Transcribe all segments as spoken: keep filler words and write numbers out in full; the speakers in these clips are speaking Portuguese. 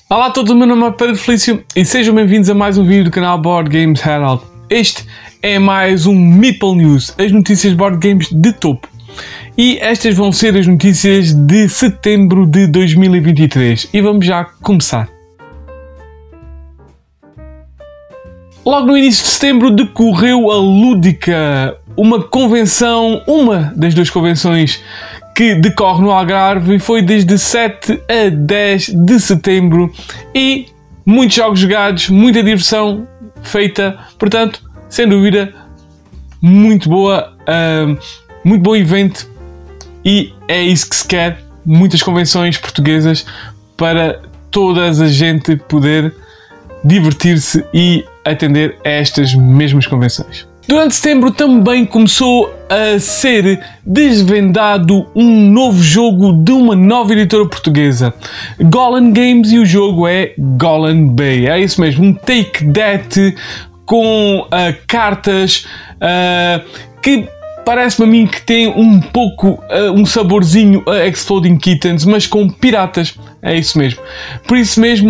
Olá a todos, o meu nome é Pedro Felício e sejam bem-vindos a mais um vídeo do canal Board Games Herald. Este é mais um Meeple News, as notícias de board games de topo. E estas vão ser as notícias de setembro de dois mil e vinte e três e vamos já começar. Logo no início de setembro decorreu a Lúdica, uma convenção, uma das duas convenções que decorre no Algarve, e foi desde sete a dez de setembro e muitos jogos jogados, muita diversão feita, portanto, sem dúvida, muito boa, uh, muito bom evento e é isso que se quer, muitas convenções portuguesas para toda a gente poder divertir-se e atender a estas mesmas convenções. Durante setembro também começou a ser desvendado um novo jogo de uma nova editora portuguesa, Golan Games, e o jogo é Golan Bay. É isso mesmo, um Take That com uh, cartas uh, que parece-me a mim que tem um pouco uh, um saborzinho a Exploding Kittens, mas com piratas. É isso mesmo. Por isso mesmo,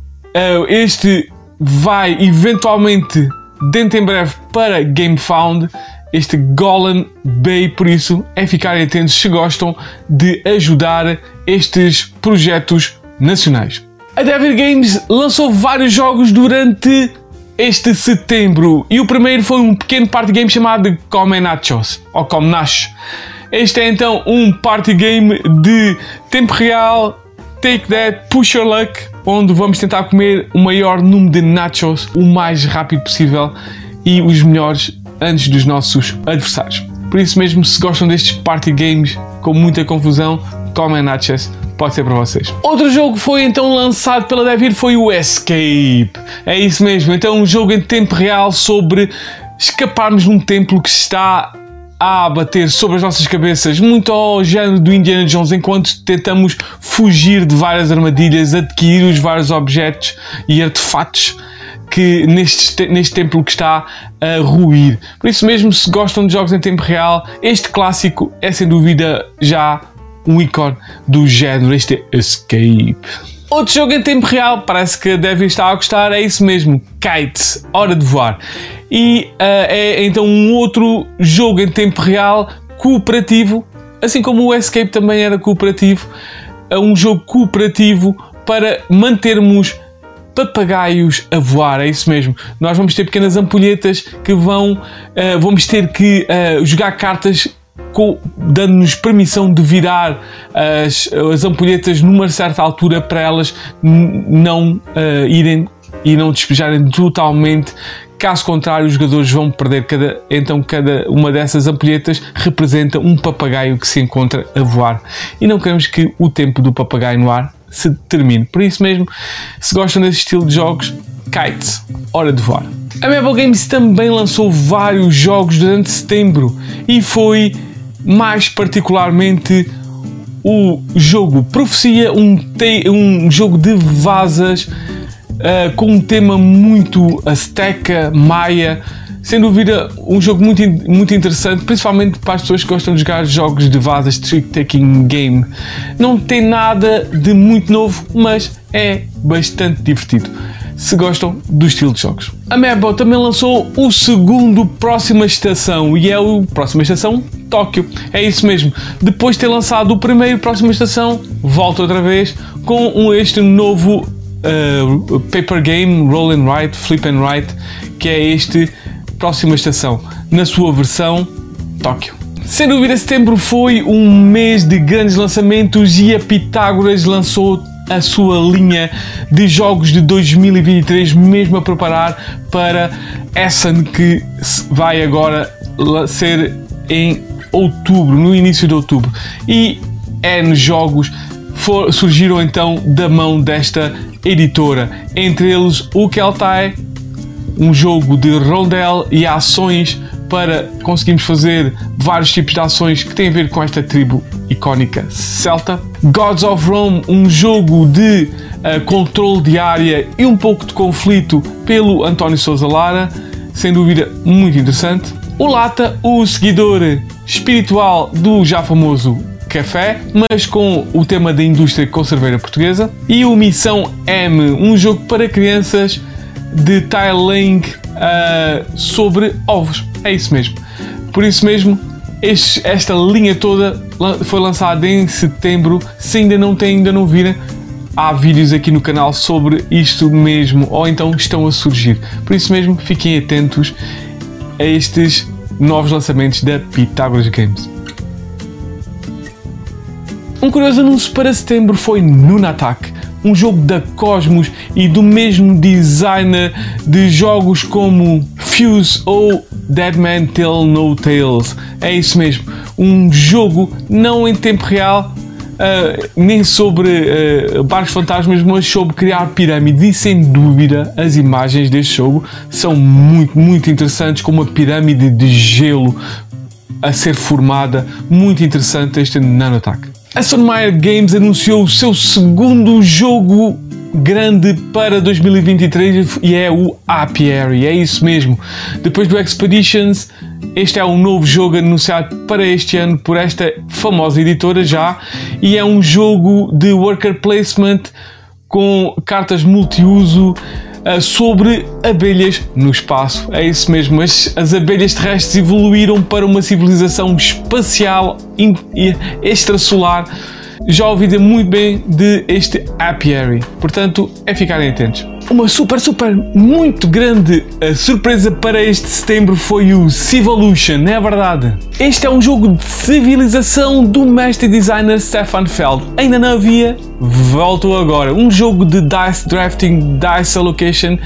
uh, este vai eventualmente dentro em breve para GameFound, este Golan Bay, por isso é ficarem atentos se gostam de ajudar estes projetos nacionais. A Devir Games lançou vários jogos durante este setembro e o primeiro foi um pequeno party game chamado Come Nachos, ou Come Nachos. Este é então um party game de tempo real, Take That, Push Your Luck, onde vamos tentar comer o maior número de nachos o mais rápido possível e os melhores antes dos nossos adversários. Por isso mesmo, se gostam destes party games com muita confusão, Come Nachos pode ser para vocês. Outro jogo que foi então lançado pela Devir foi o Escape. É isso mesmo, então um jogo em tempo real sobre escaparmos de um templo que está a bater sobre as nossas cabeças, muito ao género do Indiana Jones, enquanto tentamos fugir de várias armadilhas, adquirir os vários objetos e artefatos que neste, neste templo que está a ruir. Por isso mesmo, se gostam de jogos em tempo real, este clássico é sem dúvida já um ícone do género, este Escape. Outro jogo em tempo real, parece que devem estar a gostar, é isso mesmo, Kite, Hora de Voar. E uh, é então um outro jogo em tempo real cooperativo, assim como o Escape também era cooperativo, é um jogo cooperativo para mantermos papagaios a voar, é isso mesmo. Nós vamos ter pequenas ampulhetas que vão, uh, vamos ter que uh, jogar cartas dando-nos permissão de virar as, as ampulhetas numa certa altura para elas não uh, irem e não despejarem totalmente. Caso contrário, os jogadores vão perder. Cada, então cada uma dessas ampulhetas representa um papagaio que se encontra a voar e não queremos que o tempo do papagaio no ar se termine. Por isso mesmo, se gostam desse estilo de jogos, Kite, Hora de Voar. A Meeple Games também lançou vários jogos durante setembro e foi mais particularmente o jogo Profecia, um, te, um jogo de vasas uh, com um tema muito azteca, maia, sem dúvida um jogo muito, muito interessante, principalmente para as pessoas que gostam de jogar jogos de vasas, trick-taking game. Não tem nada de muito novo, mas é bastante divertido, se gostam do estilo de jogos. A Meeple também lançou o segundo Próxima Estação e é o Próxima Estação Tóquio. É isso mesmo. Depois de ter lançado o primeiro Próxima Estação, volta outra vez com um, este novo uh, paper game, Roll and Write, Flip and Write, que é este Próxima Estação, na sua versão Tóquio. Sem dúvida, setembro foi um mês de grandes lançamentos e a Pitágoras lançou a sua linha de jogos de dois mil e vinte e três, mesmo a preparar para Essen, que vai agora ser em outubro, no início de outubro. E N jogos for, surgiram então da mão desta editora, entre eles o Keltai, um jogo de rondel e ações para conseguirmos fazer vários tipos de ações que têm a ver com esta tribo icónica celta. Gods of Rome, um jogo de uh, controle de área e um pouco de conflito pelo António Sousa Lara, sem dúvida muito interessante. O Lata, o seguidor espiritual do já famoso café, mas com o tema da indústria conserveira portuguesa. E o Missão M, um jogo para crianças de tiling uh, sobre ovos. É isso mesmo. Por isso mesmo, este, esta linha toda foi lançada em setembro. Se ainda não tem, ainda não viram, há vídeos aqui no canal sobre isto mesmo, ou então estão a surgir. Por isso mesmo, fiquem atentos a estes novos lançamentos da Pythagoras Games. Um curioso anúncio para setembro foi Nunatak, um jogo da Cosmos e do mesmo designer de jogos como Fuse ou Deadman Tell No Tales. É isso mesmo, um jogo não em tempo real, uh, nem sobre uh, barcos fantasmas, mas sobre criar pirâmides, e sem dúvida as imagens deste jogo são muito, muito interessantes, com uma pirâmide de gelo a ser formada. Muito interessante este Nunatak. A Stonemaier Games anunciou o seu segundo jogo grande para dois mil e vinte e três e é o Apiary. É isso mesmo. Depois do Expeditions, este é um novo jogo anunciado para este ano por esta famosa editora já, e é um jogo de worker placement com cartas multiuso uh, sobre abelhas no espaço. É isso mesmo. As, as abelhas terrestres evoluíram para uma civilização espacial extrasolar. Já ouvi dizer muito bem de este Apiary, portanto é ficarem atentos. Uma super, super, muito grande uh, surpresa para este setembro foi o Civolution, não é verdade? Este é um jogo de civilização do mestre designer Stefan Feld. Ainda não havia, voltou agora. Um jogo de dice drafting, dice allocation,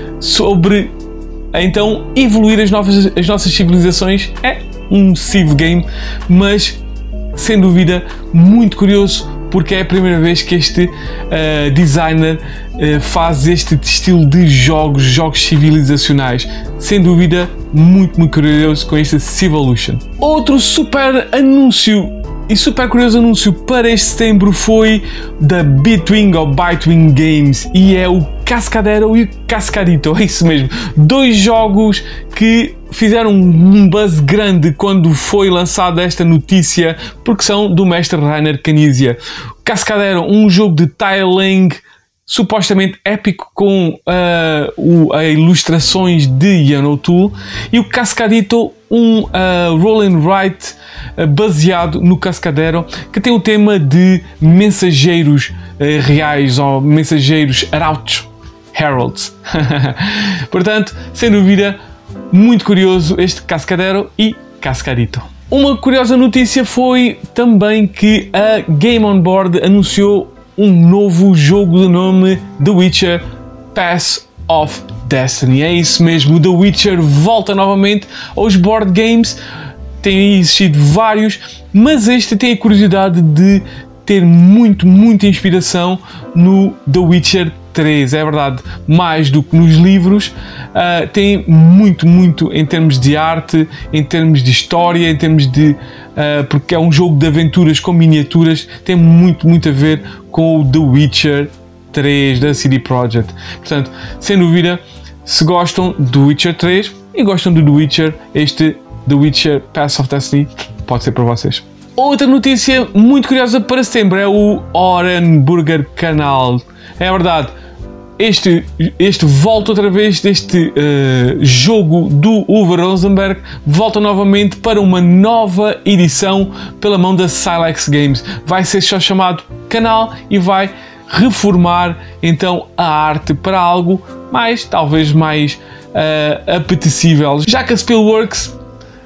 sobre então evoluir as, novas, as nossas civilizações. É um civ game, mas sem dúvida muito curioso, porque é a primeira vez que este uh, designer uh, faz este estilo de jogos, jogos civilizacionais. Sem dúvida, muito, muito curioso com este Civolution. Outro super anúncio e super curioso anúncio para este setembro foi da Bitwing ou Bitwing Games, e é o Cascadero e o Cascadito. É isso mesmo, dois jogos que fizeram um buzz grande quando foi lançada esta notícia, porque são do mestre Rainer Knizia. Cascadero, um jogo de tiling supostamente épico com uh, o, a ilustrações de Ian O'Toole, e o Cascadito, um uh, roll and write uh, baseado no Cascadero, que tem o tema de mensageiros uh, reais ou mensageiros arautos, heralds. Portanto, sem dúvida, muito curioso este Cascadero e Cascadito. Uma curiosa notícia foi também que a Game On Board anunciou um novo jogo de nome The Witcher Pass of Destiny. É isso mesmo, The Witcher volta novamente aos board games. Tem existido vários, mas este tem a curiosidade de ter muito, muita inspiração no The Witcher três, é verdade, mais do que nos livros. Uh, tem muito, muito em termos de arte, em termos de história, em termos de... Uh, porque é um jogo de aventuras com miniaturas, tem muito, muito a ver com o The Witcher três da C D Projekt. Portanto, sem dúvida, se gostam do Witcher três e gostam do The Witcher, este The Witcher Pass of Destiny pode ser para vocês. Outra notícia muito curiosa para setembro é o Orenburger Canal. É verdade, este, este volta outra vez deste uh, jogo do Uwe Rosenberg, volta novamente para uma nova edição pela mão da Silex Games. Vai ser só chamado Canal e vai reformar então a arte para algo mais, talvez mais uh, apetecível, já que a Spielworks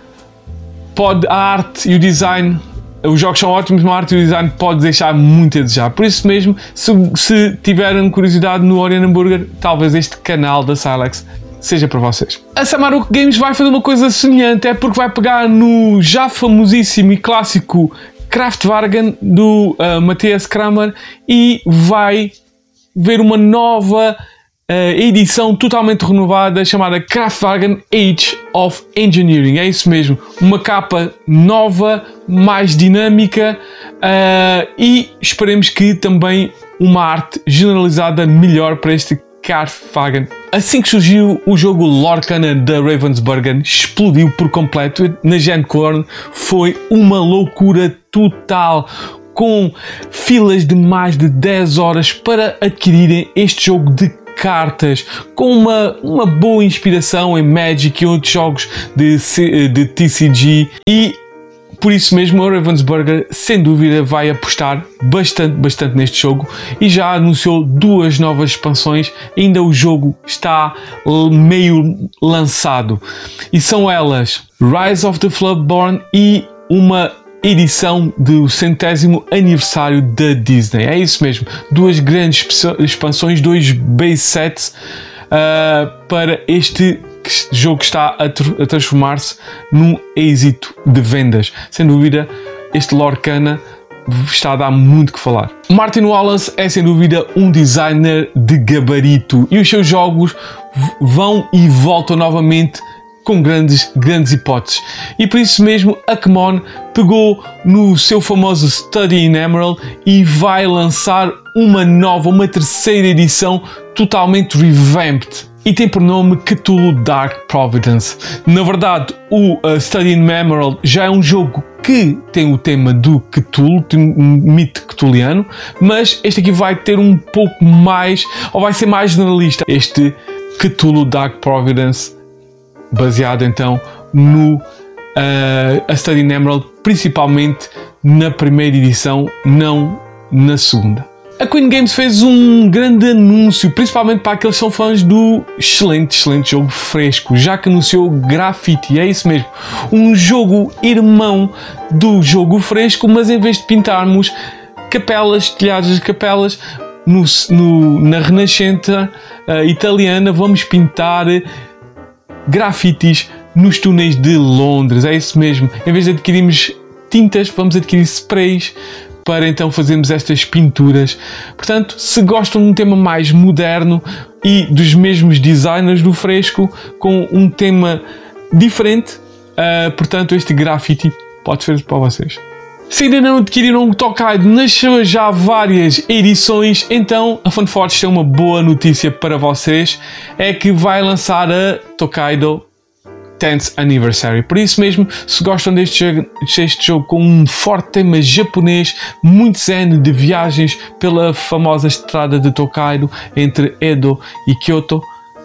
pode, a arte e o design, os jogos são ótimos, mas a arte e o design pode deixar muito a desejar. Por isso mesmo, se, se tiverem curiosidade no Orenburger, talvez este canal da Silex seja para vocês. A Samaruk Games vai fazer uma coisa semelhante, é porque vai pegar no já famosíssimo e clássico Kraftwagen do uh, Matthias Kramer e vai ver uma nova uh, edição totalmente renovada chamada Kraftwagen Age of Engineering. É isso mesmo, uma capa nova, mais dinâmica uh, e esperemos que também uma arte generalizada melhor para este Kraftwagen assim que surgiu o jogo Lorcana da Ravensburger, explodiu por completo na Gen Con, foi uma loucura total, com filas de mais de dez horas para adquirirem este jogo de cartas, com uma, uma boa inspiração em Magic e outros jogos de, de T C G, e por isso mesmo a Ravensburger sem dúvida vai apostar bastante, bastante neste jogo e já anunciou duas novas expansões. Ainda o jogo está meio lançado e são elas Rise of the Floodborn e uma edição do centésimo aniversário da Disney. É isso mesmo, duas grandes expansões, dois base sets uh, para este jogo que está a, a transformar-se num êxito de vendas. Sem dúvida, este Lorcana está a dar muito que falar. Martin Wallace é sem dúvida um designer de gabarito e os seus jogos vão e voltam novamente com grandes, grandes hipóteses. E por isso mesmo a CMON pegou no seu famoso Study in Emerald e vai lançar uma nova, uma terceira edição totalmente revamped. E tem por nome Cthulhu Dark Providence. Na verdade, o uh, Study in Emerald já é um jogo que tem o tema do Cthulhu, um mito cthulhiano, mas este aqui vai ter um pouco mais, ou vai ser mais generalista. Este Cthulhu Dark Providence, baseado então no uh, a Study in Emerald, principalmente na primeira edição, não na segunda. A Queen Games fez um grande anúncio, principalmente para aqueles que são fãs do excelente, excelente jogo fresco, já que anunciou Graffiti, é isso mesmo, um jogo irmão do jogo fresco, mas em vez de pintarmos capelas, telhados de capelas, no, no, na Renascença uh, italiana, vamos pintar grafites nos túneis de Londres, é isso mesmo, em vez de adquirirmos tintas, vamos adquirir sprays, para então fazermos estas pinturas. Portanto, se gostam de um tema mais moderno e dos mesmos designers do fresco, com um tema diferente, uh, portanto este graffiti pode ser para vocês. Se ainda não adquiriram o Tokaido nas suas já várias edições, então a FunForge tem uma boa notícia para vocês, é que vai lançar a Tokaido tenth Anniversary. Por isso mesmo, se gostam deste jogo, deste jogo com um forte tema japonês, muito zen, de viagens pela famosa estrada de Tokaido entre Edo e Kyoto,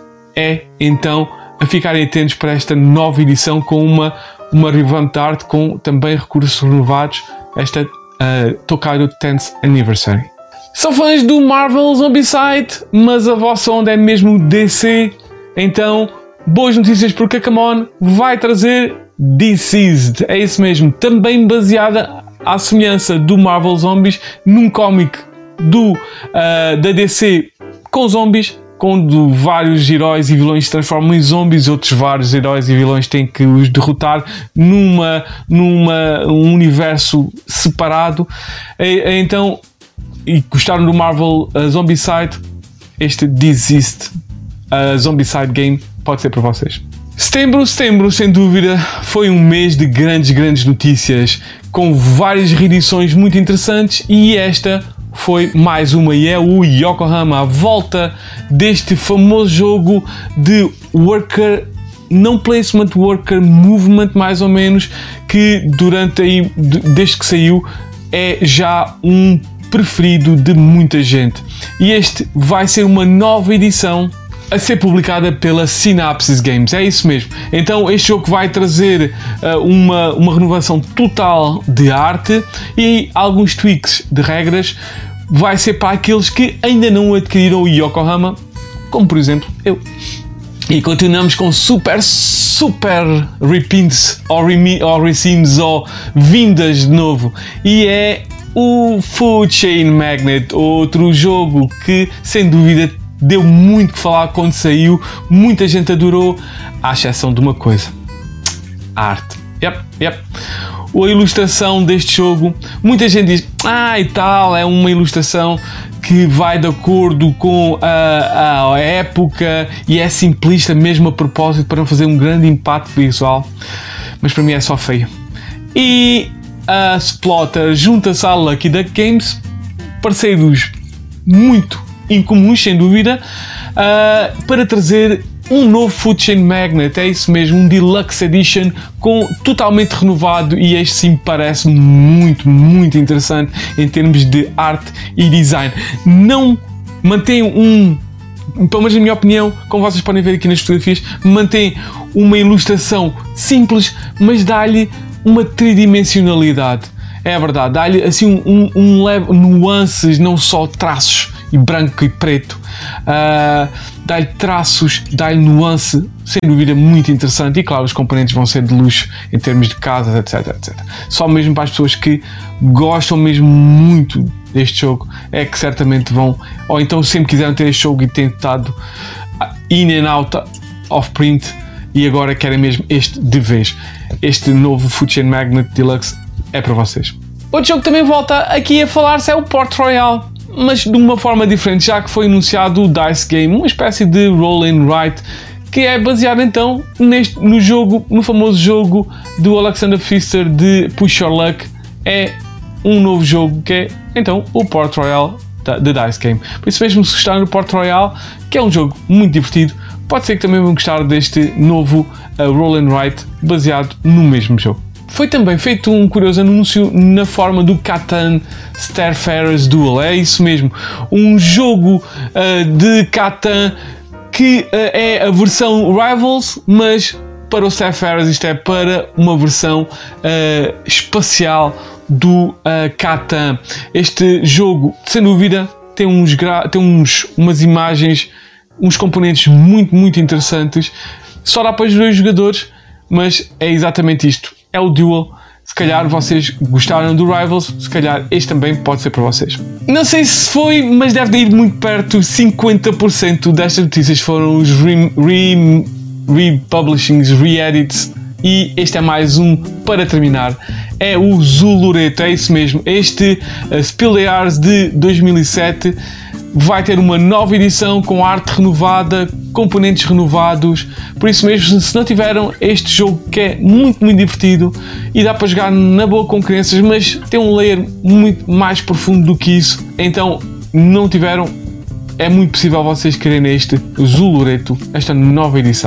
é então a ficarem atentos para esta nova edição com uma, uma revamped art com também recursos renovados, esta uh, Tokaido tenth Anniversary. São fãs do Marvel Zombicide, mas a vossa onda é mesmo D C, então boas notícias, porque a CMON vai trazer Deceased, é isso mesmo, também baseada à semelhança do Marvel Zombies, num cómic do, uh, da D C com zombies, quando vários heróis e vilões se transformam em zombies, outros vários heróis e vilões têm que os derrotar numa, numa um universo separado. E, então, e gostaram do Marvel uh, Zombicide, este Deceased uh, Zombicide Game pode ser para vocês. Setembro, setembro, sem dúvida, foi um mês de grandes, grandes notícias, com várias reedições muito interessantes, e esta foi mais uma, e é o Yokohama, a volta deste famoso jogo de worker, não placement, worker movement, mais ou menos, que durante aí, desde que saiu, é já um preferido de muita gente. E este vai ser uma nova edição a ser publicada pela Synapses Games, é isso mesmo. Então este jogo vai trazer uh, uma, uma renovação total de arte e alguns tweaks de regras. Vai ser para aqueles que ainda não adquiriram o Yokohama, como por exemplo eu. E continuamos com super, super reprints ou, ou resims ou vindas de novo. E é o Food Chain Magnate, outro jogo que sem dúvida deu muito que falar quando saiu, muita gente adorou, à exceção de uma coisa: a arte. Yep, yep. A ilustração deste jogo, muita gente diz, ah e tal, é uma ilustração que vai de acordo com a, a época e é simplista mesmo a propósito para não fazer um grande impacto visual, mas para mim é só feio. E a Splotter junta-se à Lucky Duck Games, parceiros muito incomuns, sem dúvida, uh, para trazer um novo Food Chain Magnate, é isso mesmo, um Deluxe Edition com, totalmente renovado, e este sim parece muito, muito interessante em termos de arte e design. Não mantém um, pelo menos na minha opinião, como vocês podem ver aqui nas fotografias, mantém uma ilustração simples, mas dá-lhe uma tridimensionalidade. É verdade, dá-lhe assim um, um leve nuances, não só traços e branco e preto, uh, dá-lhe traços, dá-lhe nuance, sem dúvida muito interessante. E claro, os componentes vão ser de luxo em termos de casas, etc, etcétera. Só mesmo para as pessoas que gostam mesmo muito deste jogo é que certamente vão, ou então sempre quiseram ter este jogo e têm estado in and out of print e agora querem mesmo este de vez. Este novo Food Chain Magnate Deluxe é para vocês. Outro jogo que também volta aqui a falar-se é o Port Royale, mas de uma forma diferente, já que foi anunciado o Dice Game, uma espécie de roll and write, que é baseado então neste, no jogo, no famoso jogo do Alexander Pfister de Push Your Luck. É um novo jogo que é então o Port Royale da Dice Game. Por isso mesmo, se gostarem do Port Royale, que é um jogo muito divertido, pode ser que também vão gostar deste novo uh, roll and write baseado no mesmo jogo. Foi também feito um curioso anúncio na forma do Catan Starfarers Duel. É isso mesmo, um jogo uh, de Catan que uh, é a versão Rivals, mas para o Starfarers isto é para uma versão uh, espacial do uh, Catan. Este jogo, sem dúvida, tem, uns tem uns, umas imagens, uns componentes muito, muito interessantes. Só dá para os dois jogadores, mas é exatamente isto. É o Duel. Se calhar vocês gostaram do Rivals, se calhar este também pode ser para vocês. Não sei se foi, mas deve ter ido muito perto. cinquenta por cento destas notícias foram os republishings, re re-edits, e este é mais um para terminar. É o Zulureto, é isso mesmo. Este uh, Spillers de dois mil e sete vai ter uma nova edição com arte renovada, componentes renovados. Por isso mesmo, se não tiveram este jogo, que é muito, muito divertido e dá para jogar na boa com crianças, mas tem um layer muito mais profundo do que isso, então não tiveram, é muito possível vocês quererem este Zulureto, esta nova edição.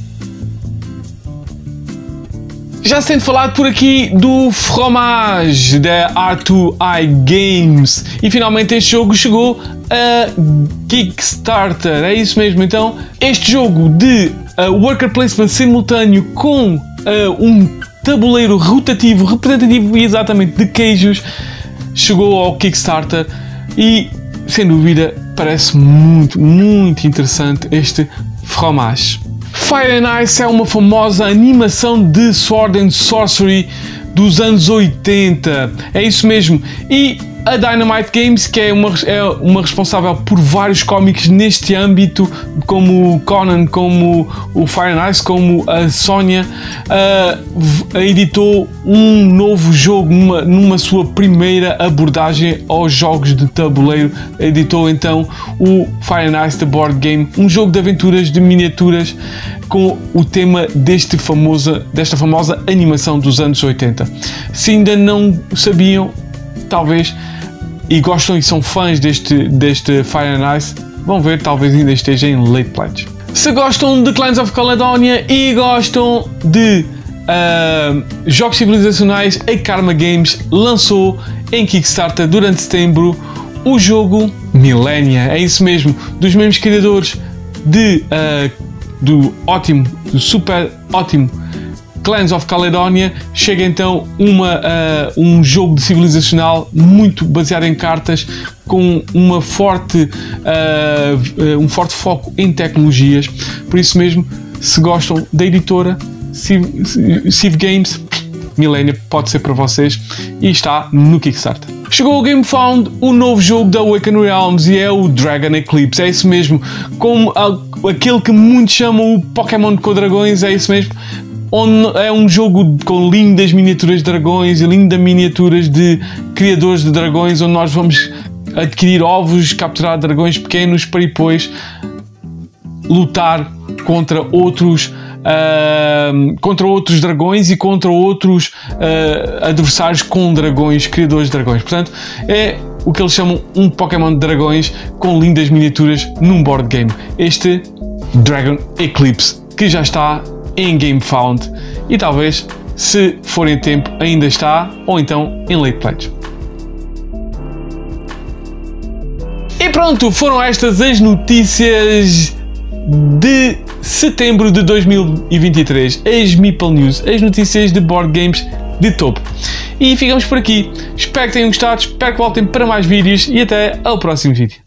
Já se tem falado por aqui do Fromage da R dois I Games e finalmente este jogo chegou a Kickstarter, é isso mesmo. Então este jogo de uh, worker placement simultâneo com uh, um tabuleiro rotativo representativo exatamente de queijos chegou ao Kickstarter e sem dúvida parece muito, muito interessante este Fromage. Fire and Ice é uma famosa animação de Sword and Sorcery dos anos oitenta, é isso mesmo, e a Dynamite Games, que é uma, é uma responsável por vários cómics neste âmbito, como o Conan, como o Fire and Ice, como a Sonya, uh, editou um novo jogo numa, numa sua primeira abordagem aos jogos de tabuleiro. Editou então o Fire and Ice The Board Game, um jogo de aventuras de miniaturas com o tema deste famosa, desta famosa animação dos anos oitenta. Se ainda não sabiam, talvez, e gostam e são fãs deste, deste Fire and Ice, vão ver, talvez ainda esteja em late pledge. Se gostam de Clans of Caledonia e gostam de uh, jogos civilizacionais, a Karma Games lançou em Kickstarter durante setembro o jogo Millennia, é isso mesmo, dos mesmos criadores de, uh, do ótimo, do super ótimo Clans of Caledonia. Chega então uma, uh, um jogo de civilizacional muito baseado em cartas, com uma forte, uh, um forte foco em tecnologias. Por isso mesmo, se gostam da editora Civ, Civ Games, Millennia pode ser para vocês e está no Kickstarter. Chegou o GameFound, o novo jogo da Awaken Realms, e é o Dragon Eclipse, é isso mesmo, como a, aquele que muitos chamam o Pokémon com dragões, é isso mesmo. Onde é um jogo com lindas miniaturas de dragões e lindas miniaturas de criadores de dragões, onde nós vamos adquirir ovos, capturar dragões pequenos para depois lutar contra outros uh, contra outros dragões e contra outros uh, adversários com dragões, criadores de dragões. Portanto, é o que eles chamam um Pokémon de dragões com lindas miniaturas num board game. Este Dragon Eclipse, que já está em Game Found e talvez, se for em tempo, ainda está, ou então em Late Pledge. E pronto, foram estas as notícias de setembro de dois mil e vinte e três, as Meeple News, as notícias de board games de topo. E ficamos por aqui. Espero que tenham gostado, espero que voltem para mais vídeos e até ao próximo vídeo.